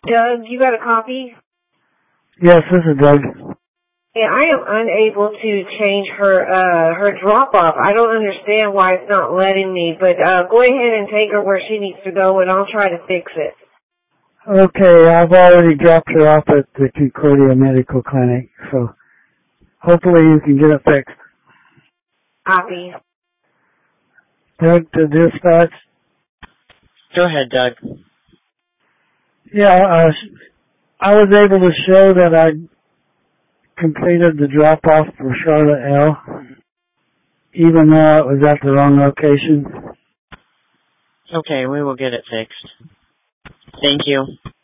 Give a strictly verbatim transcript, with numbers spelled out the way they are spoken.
Doug, you got a copy? Yes, this is Doug. Yeah, I am unable to change her uh her drop off. I don't understand why it's not letting me, but uh go ahead and take her where she needs to go and I'll try to fix it. Okay, I've already dropped her off at the Concordia Medical Clinic, so hopefully you can get it fixed. Copy. Doug to dispatch. Go ahead, Doug. Yeah, uh, I was able to show that I completed the drop-off for Charlotte L, even though it was at the wrong location. Okay, we will get it fixed. Thank you.